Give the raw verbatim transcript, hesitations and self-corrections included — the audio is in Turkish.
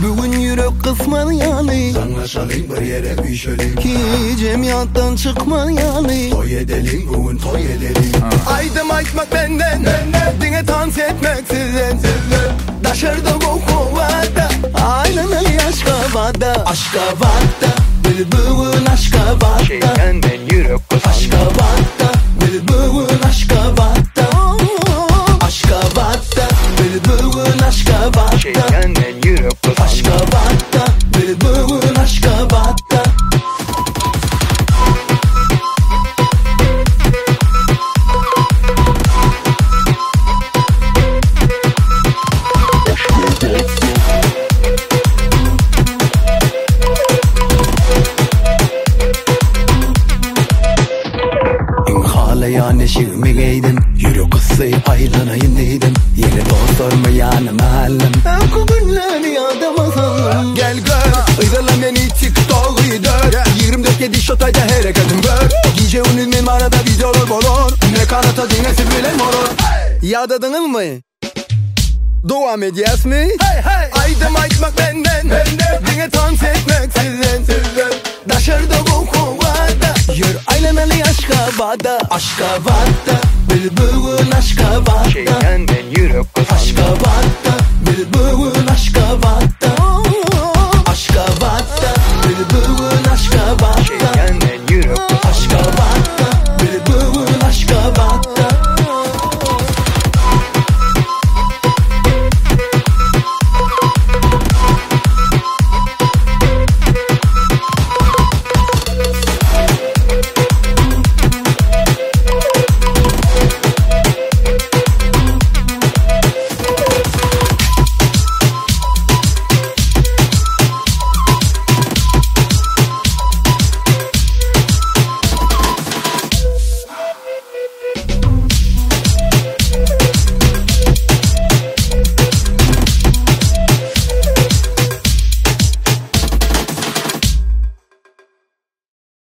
Bugün yürek kısmayalı, Sanlaşalım bir yere üşelim, ki cemiyattan çıkmayalı. toy edelim bugün toy edelim. Aydım aytmak benden, benden. Dine dans etmek sizden, sizden. Daşarda kokovada, aynen Ali Aşkabat'ta. Aşkabat'ta, bülbülün Aşkabat'ta. Şeytenden yürek kısan Aşkabat'ta, bülbülün Aşkabat'ta. Aşkabat'ta, bülbülün Aşkabat'ta. Şeytenden yürek kısan Aşkabat'ta, bülbülün Aşkabat'ta. İmhalayan eşiğimi giydim, yürü kızı aylanayın dedim. Yeni dostlarımı yanıma aldım, o günleri yadamazım. Gel gör, izle beni TikTok'u dör. Yirmi dört yedi şotayda hareketim gör. Gece unutmayayım arada videolar bolor. Ne kanata dinlesi bile moror. Yadadınız mı? Devam edeceğiz mi? Hey hey. Aydım aytmak benden, benden. Dine dans etmek sizden, sizden. Daşarda bu kovada, yürü aynen Ali Aşkabat'ta. Aşkabat'ta,